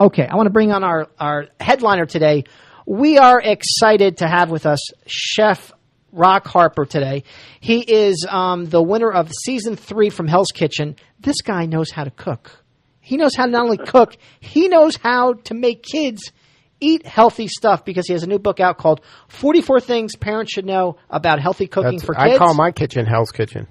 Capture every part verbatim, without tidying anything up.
Okay, I want to bring on our, our headliner today. We are excited to have with us Chef Rock Harper today. He is um, the winner of season three from Hell's Kitchen. This guy knows how to cook. He knows how to not only cook, he knows how to make kids eat healthy stuff because he has a new book out called forty-four Things Parents Should Know About Healthy Cooking That's, for Kids. I call my kitchen Hell's Kitchen.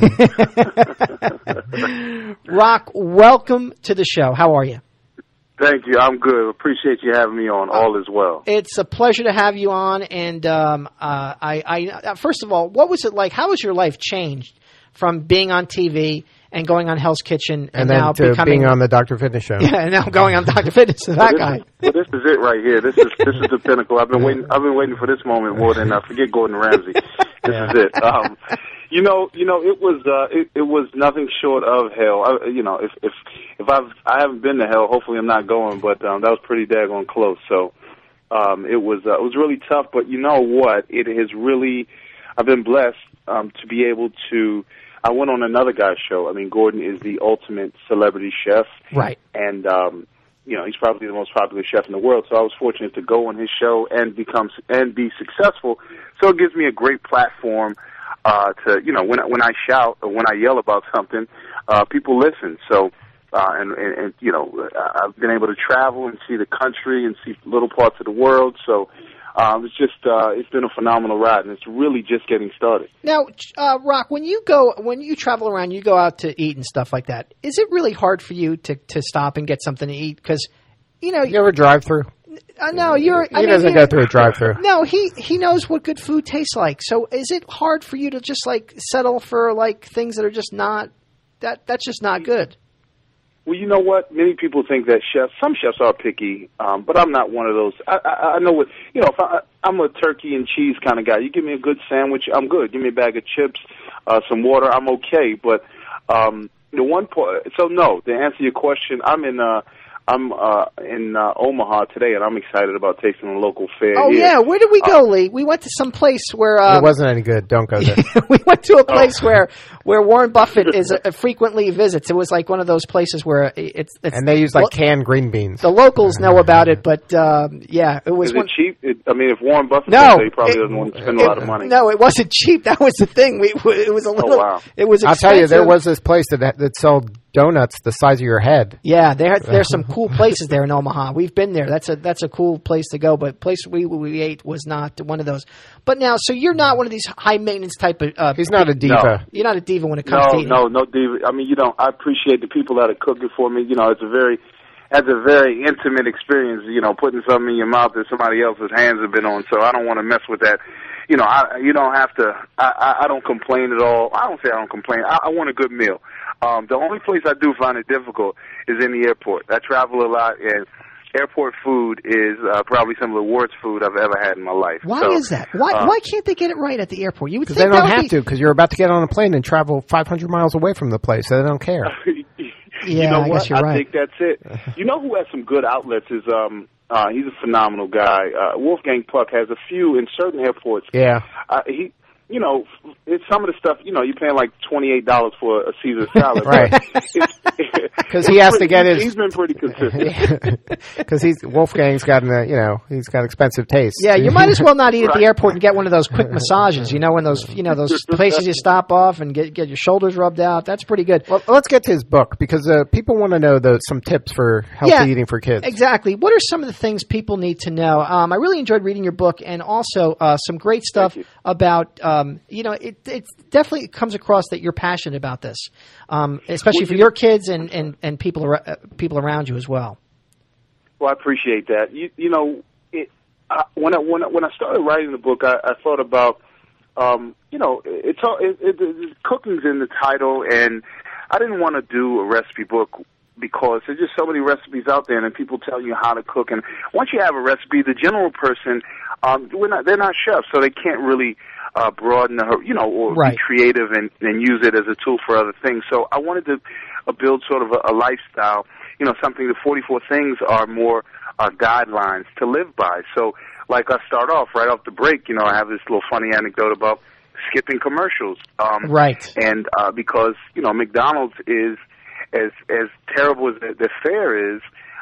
Rock, welcome to the show. How are you? Thank you. I'm good. Appreciate you having me on. All is well. It's a pleasure to have you on. And um, uh, I, I, first of all, what was it like? How has your life changed from being on T V and going on Hell's Kitchen, and, and then now to becoming being on the Doctor Fitness show? Yeah, and now going on Doctor Fitness. That well, this guy. Is, well, this is it right here. This is this is the pinnacle. I've been waiting. I've been waiting for this moment more than I forget Gordon Ramsay. This yeah. is it. Um, you know, you know, it was uh, it, it was nothing short of hell. I, you know, if if if I've I haven't been to hell, hopefully I'm not going. But um, that was pretty daggone close. So um, it was uh, it was really tough. But you know what? It has really. I've been blessed um, to be able to. I went on another guy's show. I mean, Gordon is the ultimate celebrity chef. Right. And, um, you know, he's probably the most popular chef in the world. So I was fortunate to go on his show and become and be successful. So it gives me a great platform uh, to, you know, when, when I shout or when I yell about something, uh, people listen. So, uh, and, and, and, you know, I've been able to travel and see the country and see little parts of the world. So, Um, it's just, uh, it's been a phenomenal ride, and it's really just getting started. Now, uh, Rock, when you go, when you travel around, you go out to eat and stuff like that. Is it really hard for you to, to stop and get something to eat? Because, you know, you ever drive through? Uh, no, you're. He I mean, doesn't go through a drive-through. No, he he knows what good food tastes like. So, is it hard for you to just like settle for like things that are just not that that's just not good? Well, you know what? Many people think that chefs, some chefs are picky, um, but I'm not one of those. I, I, I know what, you know, if I, I'm a turkey and cheese kind of guy. You give me a good sandwich, I'm good. Give me a bag of chips, uh, some water, I'm okay. But um, the one point, so no, to answer your question, I'm in, uh, I'm uh, in uh, Omaha today, and I'm excited about tasting a local fare. Oh here. yeah, where did we go, uh, Lee? We went to some place where um, it wasn't any good. Don't go there. We went to a place oh. where where Warren Buffett is uh, frequently visits. It was like one of those places where it's, it's and they use like lo- canned green beans. The locals know about it, but um, yeah, it was. Is one, it cheap? It, I mean, if Warren Buffett no, there, he probably it, doesn't want to spend it, a lot of money. No, it wasn't cheap. That was the thing. We it was a little. Oh, wow. It was. Expensive. I'll tell you, there was this place that that sold donuts the size of your head. Yeah, there there's some cool places there in Omaha. We've been there. That's a that's a cool place to go. But place we we ate was not one of those. But now, so you're not one of these high maintenance type of. Uh, He's not a diva. No. You're not a diva when it comes no, to eating. No, no, no diva. I mean, you know, I appreciate the people that are cooking for me. You know, it's a very, that's a very intimate experience. You know, putting something in your mouth that somebody else's hands have been on. So I don't want to mess with that. You know, I you don't have to. I, I, I don't complain at all. I don't say I don't complain. I, I want a good meal. Um, the only place I do find it difficult is in the airport. I travel a lot, and airport food is uh, probably some of the worst food I've ever had in my life. Why so, is that? Why uh, why can't they get it right at the airport? You would think they don't have be... to because you're about to get on a plane and travel five hundred miles away from the place, so they don't care. you yeah, know I what? guess you're I right. think that's it. You know who has some good outlets is um uh he's a phenomenal guy. Uh, Wolfgang Puck has a few in certain airports. Yeah. Uh, he. You know, it's some of the stuff, you know, you're paying like twenty-eight dollars for a Caesar salad. Right. Because he has pretty, to get his... He's been pretty consistent. Because he's Wolfgang's got, a, you know, he's got expensive taste. Yeah, you might as well not eat at the Right. airport and get one of those quick massages. You know, when those, you know, those places you stop off and get get your shoulders rubbed out. That's pretty good. Well, let's get to his book because uh, people want to know the, some tips for healthy yeah, eating for kids. Exactly. What are some of the things people need to know? Um, I really enjoyed reading your book and also uh, some great stuff about, um, you know, it, it definitely comes across that you're passionate about this, um, especially well, for your kids and, and, and people, ar- uh, people around you as well. Well, I appreciate that. You, you know, it, I, when I when I, when I started writing the book, I, I thought about, um, you know, it's all it, it, it, cooking's in the title, and I didn't want to do a recipe book because there's just so many recipes out there, and people tell you how to cook. And once you have a recipe, the general person, um, we're not, they're not chefs, so they can't really uh, broaden, the, you know, or right. be creative and, and use it as a tool for other things. So I wanted to uh, build sort of a, a lifestyle. You know, something, the forty-four things are more uh, guidelines to live by. So, like I start off right off the break, you know, I have this little funny anecdote about skipping commercials. Um, right. And uh, because, you know, McDonald's is, as as terrible as the, the fare is,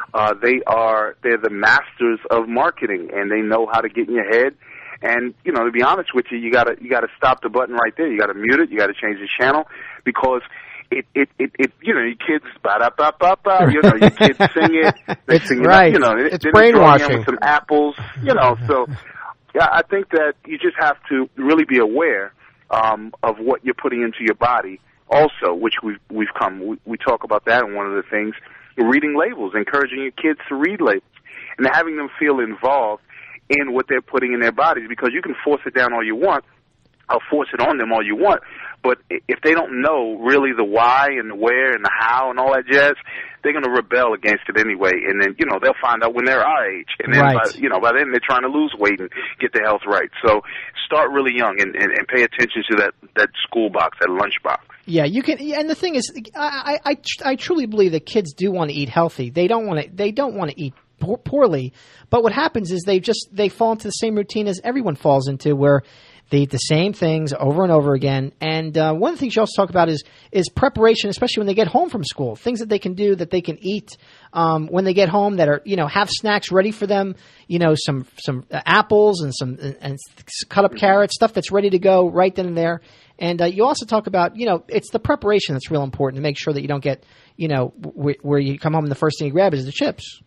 uh, they are they're the masters of marketing, and they know how to get in your head. And you know, to be honest with you, you gotta you gotta stop the button right there. You gotta mute it. You gotta change the channel because it it it, it you know, your kids ba da ba ba ba. You know, your kids sing it. They it's sing right. it. You know, it's then brainwashing. With some apples. You know, so yeah, I think that you just have to really be aware um, of what you're putting into your body. Also, which we've we've come we, we talk about that, and one of the things, reading labels, encouraging your kids to read labels, and having them feel involved in what they're putting in their bodies, because you can force it down all you want, or force it on them all you want, but if they don't know really the why and the where and the how and all that jazz, they're going to rebel against it anyway, and then, you know, they'll find out when they're our age, and then, right. by, you know, by then they're trying to lose weight and get their health right. So start really young and, and, and pay attention to that, that school box, that lunch box. Yeah, you can, and the thing is, I, I, I truly believe that kids do want to eat healthy. They don't want to, they don't want to eat poorly, but what happens is they just, they fall into the same routine as everyone falls into, where they eat the same things over and over again. And uh, one of the things you also talk about is is preparation, especially when they get home from school. Things that they can do, that they can eat um, when they get home, that are, you know, have snacks ready for them. You know, some some uh, apples and some and, and cut up carrots, stuff that's ready to go right then and there. And uh, you also talk about, you know, it's the preparation that's real important to make sure that you don't get, you know, w- where you come home and the first thing you grab is the chips.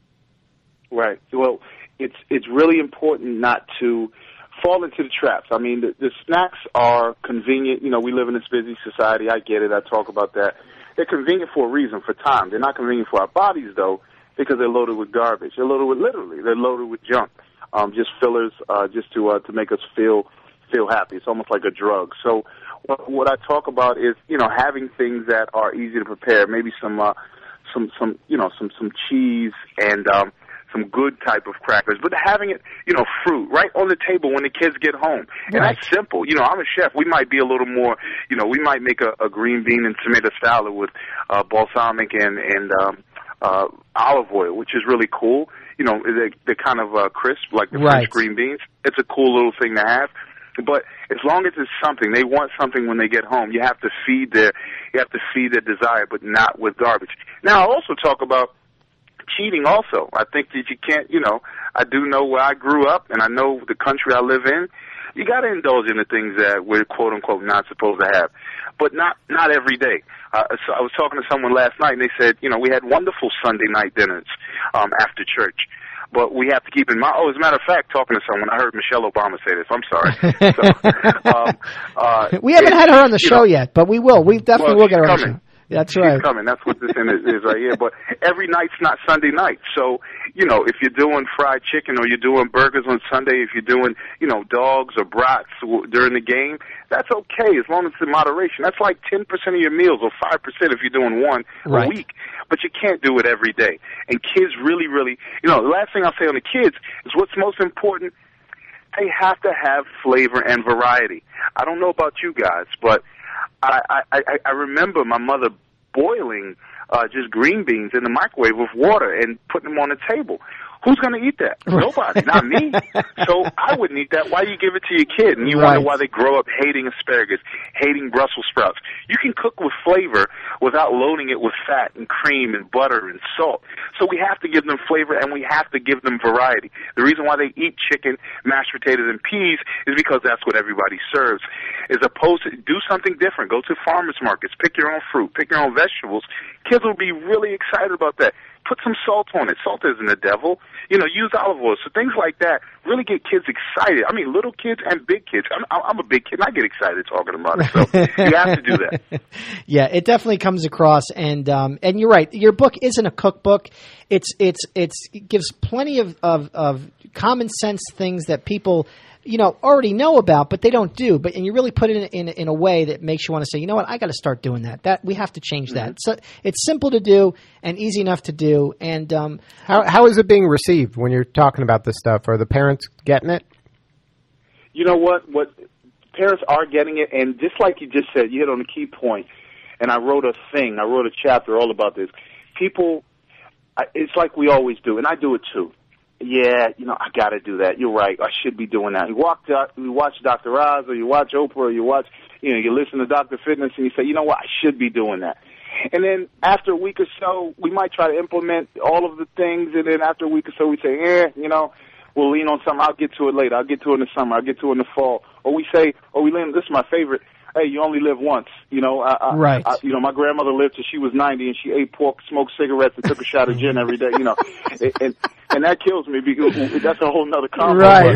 Right. Well, it's it's really important not to fall into the traps. I mean, the, the snacks are convenient. You know, we live in this busy society. I get it. I talk about that. They're convenient for a reason, for time. They're not convenient for our bodies, though, because they're loaded with garbage. They're loaded with, literally, they're loaded with junk, um, just fillers, uh, just to uh, to make us feel feel happy. It's almost like a drug. So what, what I talk about is, you know, having things that are easy to prepare. Maybe some uh, some some you know some some cheese and um, some good type of crackers, but having it, you know, fruit right on the table when the kids get home. And right. That's simple. You know, I'm a chef. We might be a little more, you know, we might make a, a green bean and tomato salad with uh, balsamic and, and um, uh, olive oil, which is really cool. You know, they're, they're kind of uh, crisp, like the right. French green beans. It's a cool little thing to have. But as long as it's something, they want something when they get home. You have to feed their, you have to feed their desire, but not with garbage. Now, I also talk about cheating also. I think that you can't, you know, I do know where I grew up, and I know the country I live in. You got to indulge in the things that we're, quote unquote, not supposed to have, but not not every day. Uh, so I was talking to someone last night, and they said, you know, we had wonderful Sunday night dinners um, after church. But we have to keep in mind, oh, as a matter of fact, talking to someone, I heard Michelle Obama say this. I'm sorry. So, um, uh, we haven't had her on the show know, yet, but we will. We definitely well, will get her on the coming. show. That's She's right. coming. That's what this is, is right here. But every night's not Sunday night. So, you know, if you're doing fried chicken or you're doing burgers on Sunday, if you're doing, you know, dogs or brats during the game, that's okay as long as it's in moderation. That's like ten percent of your meals or five percent if you're doing one right. a week. But you can't do it every day. And kids really, really, you know, the last thing I'll say on the kids is what's most important, they have to have flavor and variety. I don't know about you guys, but I, I, I remember my mother boiling uh, just green beans in the microwave with water and putting them on the table. Who's going to eat that? Nobody, not me. So I wouldn't eat that. Why do you give it to your kid? And you right. wonder why they grow up hating asparagus, hating Brussels sprouts. You can cook with flavor without loading it with fat and cream and butter and salt. So we have to give them flavor and we have to give them variety. The reason why they eat chicken, mashed potatoes, and peas is because that's what everybody serves. As opposed to do something different. Go to farmers markets. Pick your own fruit. Pick your own vegetables. Kids will be really excited about that. Put some salt on it. Salt isn't the devil. You know, use olive oil. So things like that really get kids excited. I mean, little kids and big kids. I'm, I'm a big kid, and I get excited talking about it. So you have to do that. Yeah, it definitely comes across. And um, and you're right. Your book isn't a cookbook. It's it's it's it gives plenty of, of, of common sense things that people, you know, already know about, but they don't do. But and you really put it in in, in a way that makes you want to say, you know what, I got to start doing that. That we have to change that. Mm-hmm. So it's simple to do and easy enough to do. And um, how how is it being received when you're talking about this stuff? Are the parents getting it? You know what? What parents are getting it, and just like you just said, you hit on a key point. And I wrote a thing. I wrote a chapter all about this. People, it's like we always do, and I do it too. Yeah, you know, I got to do that. You're right. I should be doing that. You walk, you watch Doctor Oz, or you watch Oprah, or you watch, you know, you listen to Doctor Fitness, and you say, you know what, I should be doing that. And then after a week or so, we might try to implement all of the things, and then after a week or so, we say, eh, you know, we'll lean on something. I'll get to it later. I'll get to it in the summer. I'll get to it in the fall. Or we say, or we lean, this is my favorite, hey, you only live once. You know, I, I, right. I, you know, my grandmother lived till she was ninety, and she ate pork, smoked cigarettes, and took a shot of gin every day, you know. and, and, and that kills me because that's a whole nother convo. Right.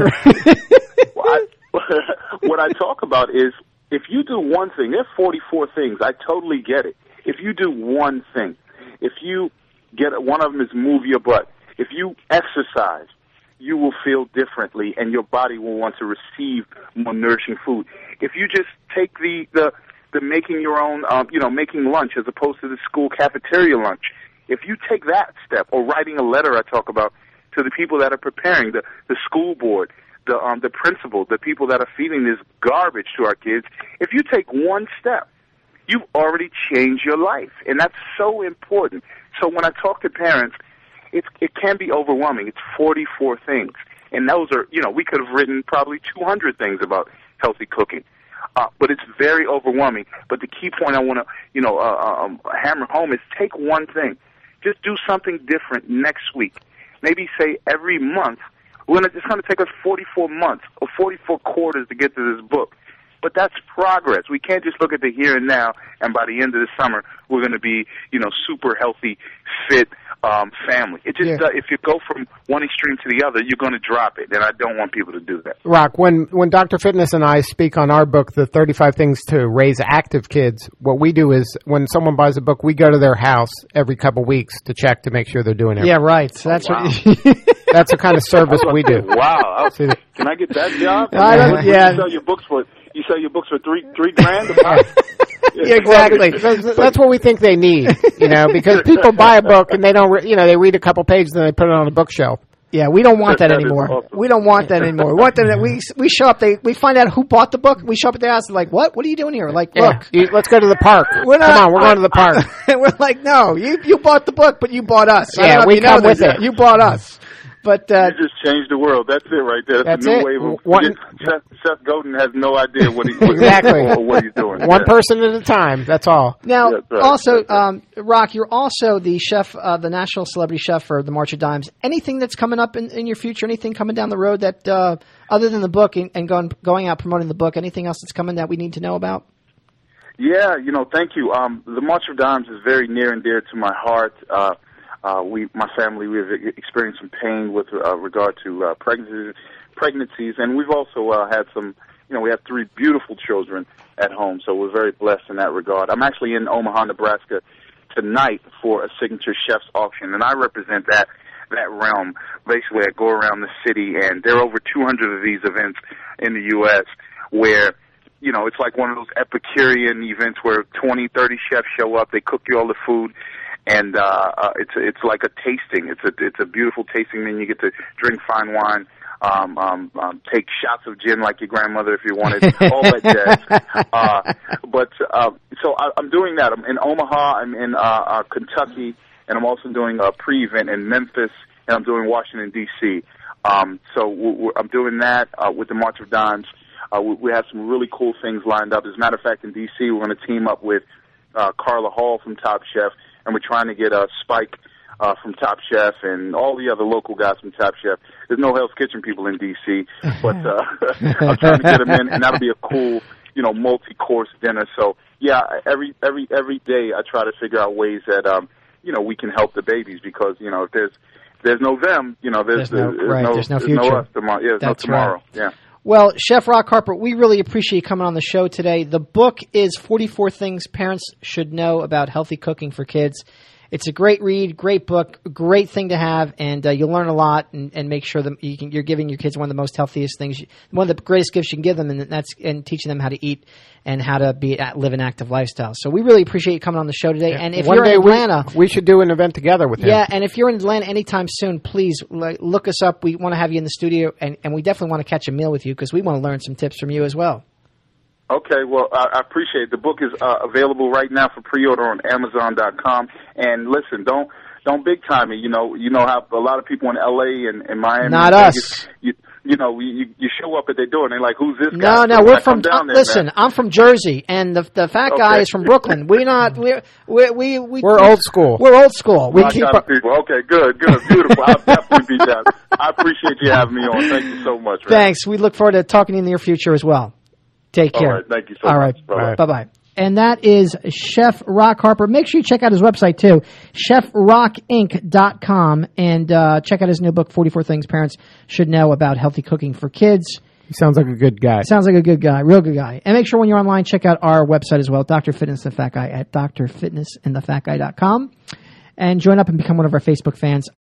Well, I, what I talk about is, if you do one thing, there's forty-four things. I totally get it. If you do one thing, if you get one of them is move your butt. If you exercise, you will feel differently, and your body will want to receive more nourishing food. If you just take the the, the making your own, um, you know, making lunch as opposed to the school cafeteria lunch, if you take that step, or writing a letter I talk about to the people that are preparing, the, the school board, the um, the principal, the people that are feeding this garbage to our kids, if you take one step, you've already changed your life, and that's so important. So when I talk to parents, it's, it can be overwhelming. It's forty-four things, and those are, you know, we could have written probably two hundred things about healthy cooking, uh, but it's very overwhelming. But the key point I want to, you know, uh, um, hammer home is take one thing. Just do something different next week. Maybe say every month. We're gonna, it's going to take us forty-four months or forty-four quarters to get to this book. But that's progress. We can't just look at the here and now, and by the end of the summer, we're going to be, you know, super healthy, fit um, family. It just, Yeah. uh, if you go from one extreme to the other, you're going to drop it, and I don't want people to do that. Rock, when, when Doctor Fitness and I speak on our book, The thirty-five Things to Raise Active Kids, what we do is when someone buys a book, we go to their house every couple weeks to check to make sure they're doing everything. Yeah, right. So that's wow. what. That's the kind of service we do. Wow. Can I get that job? I don't- What- yeah. You sell your books for, you sell your books for three, three grand a pop? Yeah, exactly. That's, that's what we think they need, you know, because people buy a book and they don't, re- you know, they read a couple pages and they put it on a bookshelf. Yeah, we don't want that, That is anymore. awesome. We don't want that anymore. We want them. We we show up. They we find out who bought the book. We show up at their house. And like, what? What are you doing here? Like, Yeah. look, You- let's go to the park. we're not. Come on, we're going to the park. We're like, no, you you bought the book, but you bought us. I Yeah, don't know if we you know come this. with it. You bought us. But uh, You just changed the world. That's it right there. That's, That's a new it. wave of One- Seth, Seth Godin has no idea what, he, what, Exactly. or what he's doing. One Yeah. person at a time. That's all. now, That's right. also, That's right. um, Rock, you're also the chef, uh, the national celebrity chef for the March of Dimes. Anything that's coming up in, in your future? Anything coming down the road that, uh, other than the book and, and going going out promoting the book, anything else that's coming that we need to know about? Yeah, you know, thank you. Um, the March of Dimes is very near and dear to my heart. Uh, uh, we, my family, we've experienced some pain with uh, regard to uh, pregnancies, pregnancies, and we've also uh, had some. You know, we have three beautiful children at home, so we're very blessed in that regard. I'm actually in Omaha, Nebraska tonight for a signature chef's auction, and I represent that that realm. Basically, I go around the city, and there are over two hundred of these events in the U S where, you know, it's like one of those Epicurean events where twenty, thirty chefs show up, they cook you all the food, and uh, uh, it's it's like a tasting. It's a it's a beautiful tasting. Then you get to drink fine wine, um, um, um, take shots of gin like your grandmother if you wanted, all that jazz. Uh, but uh, so I, I'm doing that. I'm in Omaha. I'm in uh, uh, Kentucky, and I'm also doing a pre-event in Memphis, and I'm doing Washington D C. Um, so we're, we're, I'm doing that uh, with the March of Dimes. Uh, we, we have some really cool things lined up. As a matter of fact, in D C, we're going to team up with uh, Carla Hall from Top Chef, and we're trying to get uh, Spike uh, from Top Chef and all the other local guys from Top Chef. There's no Hell's Kitchen people in D C, but uh, I'm trying to get them in, and that'll be a cool, you know, multi-course dinner. So yeah, every every every day I try to figure out ways that um, you know, we can help the babies, because you know, if there's if there's no them, you know, there's There's no- there's, right, no, there's no there's future. no us tomorrow. Yeah, there's That's no tomorrow. right. Yeah. Well, Chef Rock Harper, we really appreciate you coming on the show today. The book is forty-four Things Parents Should Know About Healthy Cooking for Kids. It's a great read, great book, great thing to have, and uh, you'll learn a lot and, and make sure that you can, you're giving your kids one of the most healthiest things, you, one of the greatest gifts you can give them, and that's and teaching them how to eat and how to be live an active lifestyle. So we really appreciate you coming on the show today. And if One you're day in Atlanta, we, we should do an event together with him. yeah, and if you're in Atlanta anytime soon, please like, look us up. We want to have you in the studio, and, and we definitely want to catch a meal with you because we want to learn some tips from you as well. Okay, well, I, I appreciate it. The book is uh, available right now for pre-order on Amazon dot com. And listen, don't don't big time it. You know, you know how a lot of people in L A and, and Miami, Not and us. Vegas, you, you know, you, you show up at their door and they're like, "Who's this No, guy?" no, So we're I from. come down Uh, there, listen, man. I'm from Jersey, and the the fat guy Okay. is from Brooklyn. We not we we we we We're old school. We're old school. We My keep. kind of people. Okay, good, good, beautiful. I'll definitely be down. I appreciate you having me on. Thank you so much, man. Thanks. We look forward to talking to you in the near future as well. Take care. All right, thank you so All much. right, Bye-bye. bye bye. And that is Chef Rock Harper. Make sure you check out his website too, chef rock inc dot com, and uh, check out his new book, forty-four Things Parents Should Know About Healthy Cooking for Kids. He sounds like a good guy. Sounds like a good guy, real good guy. And make sure when you're online, check out our website as well, Doctor Fitness and the Fat Guy at dr fitness and the fat guy dot com. And join up and become one of our Facebook fans.